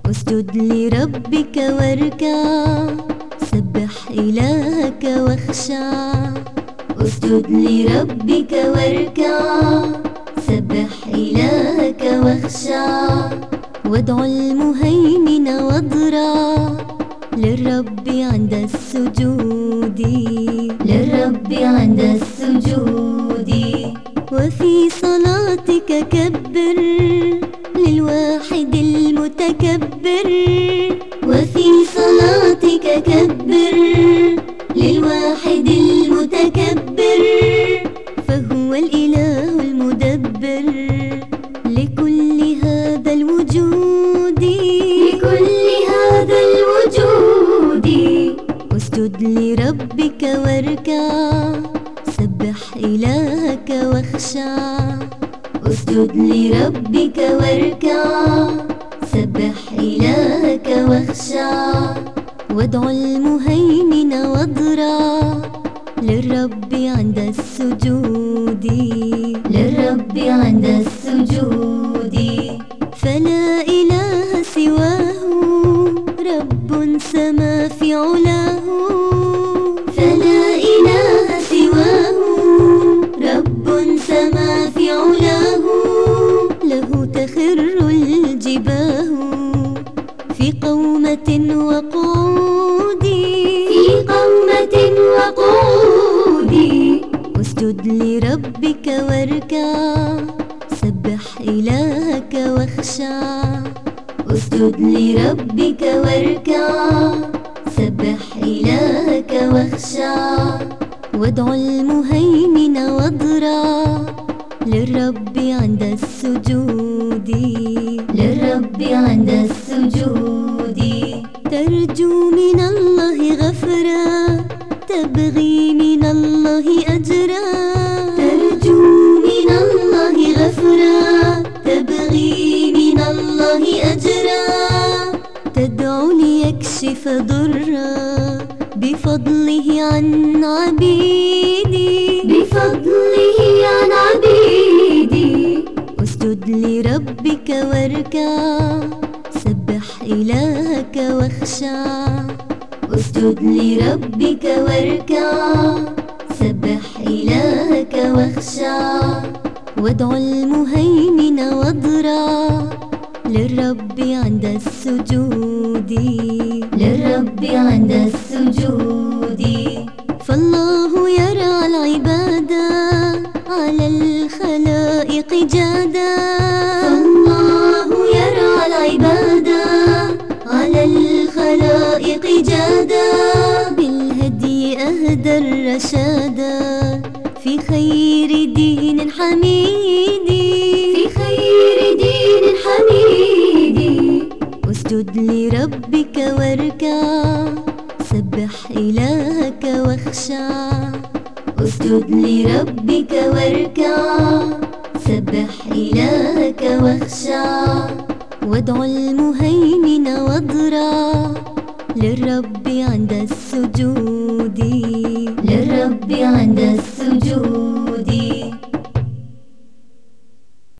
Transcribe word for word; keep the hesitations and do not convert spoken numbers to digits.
اسجد لربك واركع، سبح إلهك واخشع. اسجد لربك واركع، سبح إلهك واخشع. وادع المهيمن واضرع، للرب عند السجود، للرب عند السجود. وفي صلاتك كبر، للواحد المتكبر. وفي صلاتك كبر، للواحد المتكبر. فهو الإله المدبر لكل هذا الوجود، لكل هذا الوجود. اسجد لربك واركع، سبح إلهك واخشع. اسجد لربك واركع، سبح إلهك واخشع. وادع المهيمن واضرع، للرب عند السجود، للرب عند السجود. فلا إله سواه، رب سما في علاه. فلا إله سواه، رب سما في علاه. له تخر الجباه في قومة وقعود، في قومة وقعود. اسجد لربك واركع، سبح إلهك واخشع. اسجد لربك واركع، سبح إلهك واخشع. وادع المهيمن واضرع، للرب عند السجود، للرب عند السجود. ترجو من الله غفرا، تبغي من الله أجرا. ترجو من الله غفرا، تبغي من الله أجرا. تدعو ليكشف ضرا، بفضله عن عبيدي، بفضله عن عبيدي. اسجد لربك واركع، سبح إلهك واخشع. اسجد لربك واركع، سبح إلهك واخشع. وادع المهيمن واضرع، للرب عند السجود، للرب عند السجود. فالله يرعى العباد على الخلائق جادا. فالله يرعى العباد على الخلائق جادا. بالهدي أهدى الرشادا، في خير دين حميد، في خير دين حميد. اسجد لربك واركع، سبح إلهك واخشع. اسجد لربك واركع، سبح إلهك واخشع. وادع المهيمن واضرع، للرب عند السجود، للرب عند السجود.